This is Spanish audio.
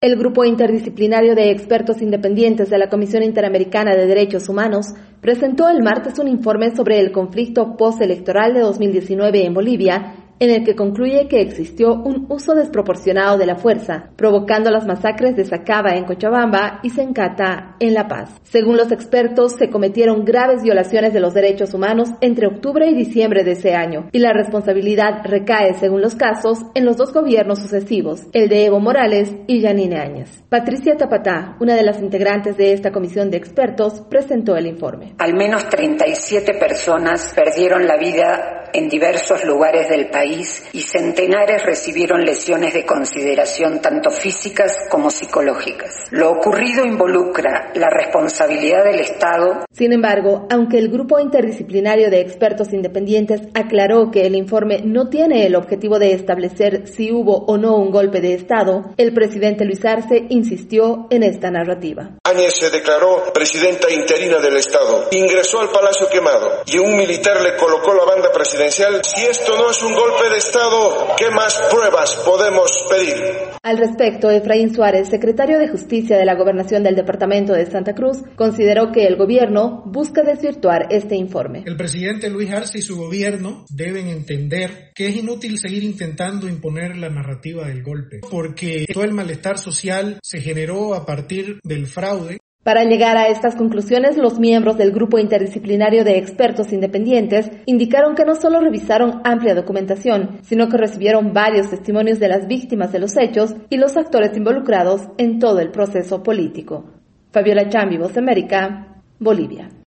El Grupo Interdisciplinario de Expertos Independientes de la Comisión Interamericana de Derechos Humanos presentó el martes un informe sobre el conflicto postelectoral de 2019 en Bolivia, en el que concluye que existió un uso desproporcionado de la fuerza, provocando las masacres de Sacaba en Cochabamba y Sencata en La Paz. Según los expertos, se cometieron graves violaciones de los derechos humanos entre octubre y diciembre de ese año, y la responsabilidad recae, según los casos, en los dos gobiernos sucesivos, el de Evo Morales y Yanine Áñez. Patricia Tapatá, una de las integrantes de esta comisión de expertos, presentó el informe. Al menos 37 personas perdieron la vida en diversos lugares del país y centenares recibieron lesiones de consideración tanto físicas como psicológicas. Lo ocurrido involucra la responsabilidad del Estado. Sin embargo, aunque el Grupo Interdisciplinario de Expertos Independientes aclaró que el informe no tiene el objetivo de establecer si hubo o no un golpe de Estado, el presidente Luis Arce insistió en esta narrativa. Áñez se declaró presidenta interina del Estado, ingresó al Palacio Quemado y un militar le colocó la banda presidencial. Si esto no es un golpe de Estado, ¿qué más pruebas podemos pedir? Al respecto, Efraín Suárez, secretario de Justicia de la Gobernación del Departamento de Santa Cruz, consideró que el gobierno busca desvirtuar este informe. El presidente Luis Arce y su gobierno deben entender que es inútil seguir intentando imponer la narrativa del golpe, porque todo el malestar social se generó a partir del fraude. Para llegar a estas conclusiones, los miembros del Grupo Interdisciplinario de Expertos Independientes indicaron que no solo revisaron amplia documentación, sino que recibieron varios testimonios de las víctimas de los hechos y los actores involucrados en todo el proceso político. Fabiola Chambi, Voz de América, Bolivia.